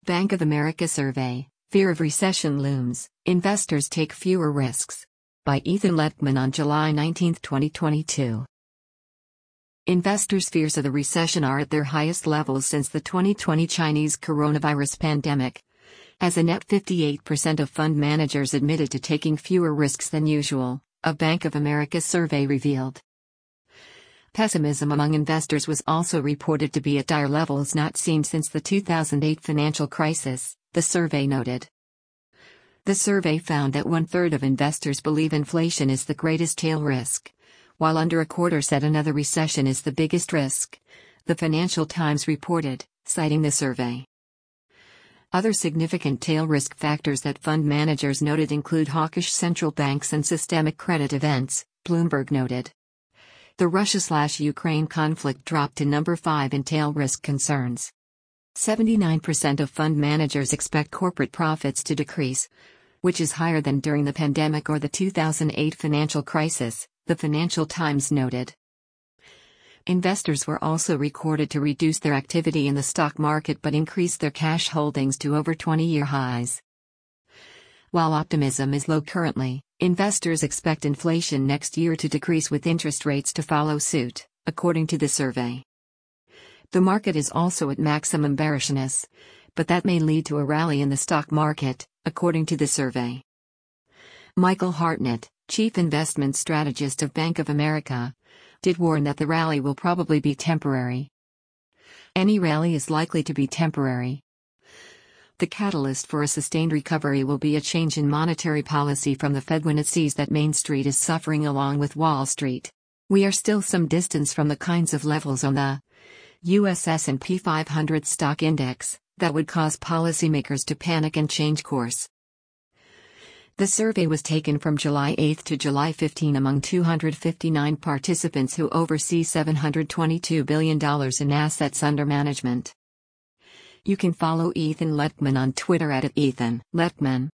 Bank of America survey, fear of recession looms, investors take fewer risks. By Ethan Lettman on July 19, 2022. Investors' fears of the recession are at their highest levels since the 2020 Chinese coronavirus pandemic. As a net 58% of fund managers admitted to taking fewer risks than usual, a Bank of America survey revealed. Pessimism among investors was also reported to be at dire levels not seen since the 2008 financial crisis, the survey noted. The survey found that 1/3 of investors believe inflation is the greatest tail risk, while under a quarter said another recession is the biggest risk, the Financial Times reported, citing the survey. Other significant tail risk factors that fund managers noted include hawkish central banks and systemic credit events, Bloomberg noted. The Russia-Ukraine conflict dropped to number 5 in tail risk concerns. 79% of fund managers expect corporate profits to decrease, which is higher than during the pandemic or the 2008 financial crisis, the Financial Times noted. Investors were also recorded to reduce their activity in the stock market but increase their cash holdings to over 20-year highs. While optimism is low currently, investors expect inflation next year to decrease with interest rates to follow suit, according to the survey. The market is also at maximum bearishness, but that may lead to a rally in the stock market, according to the survey. Michael Hartnett, chief investment strategist of Bank of America, did warn that the rally will probably be temporary. Any rally is likely to be temporary. The catalyst for a sustained recovery will be a change in monetary policy from the Fed when it sees that Main Street is suffering along with Wall Street. We are still some distance from the kinds of levels on the US S&P 500 stock index that would cause policymakers to panic and change course. The survey was taken from July 8 to July 15 among 259 participants who oversee $722 billion in assets under management. You can follow Ethan Lettman on Twitter at @EthanLettman.